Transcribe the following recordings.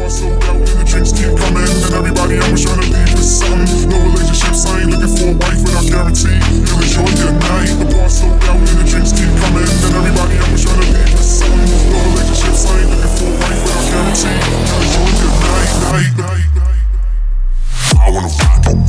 bar sold out and the drinks keep coming, and everybody always trying to leave with something. No relationships, I ain't looking for a wife without guarantee you'll enjoy your night. The bar sold out and the drinks keep coming, and everybody always trying to leave with something. No relationships, I ain't looking for a wife without guarantee you'll enjoy your night. I wanna rock it.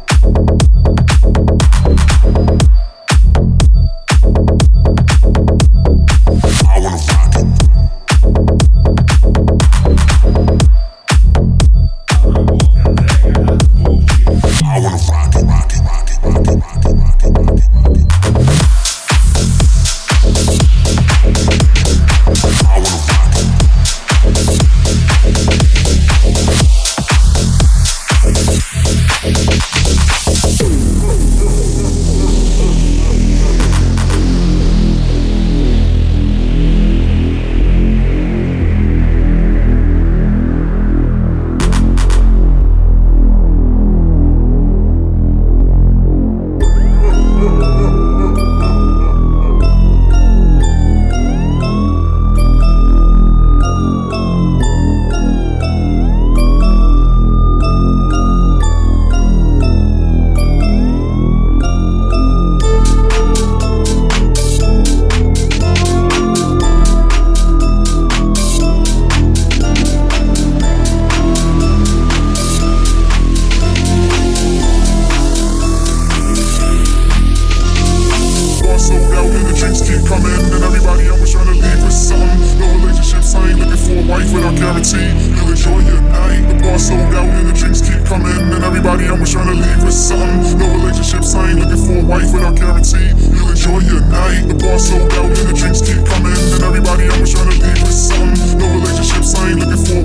You'll enjoy your night. The bar sold out and the drinks keep coming, and everybody always trying to leave with something. No relationships, I ain't looking for a wife without guarantee you'll enjoy your night. The bar sold out and the drinks keep coming, and everybody always trying to leave with something. No relationships, I ain't looking for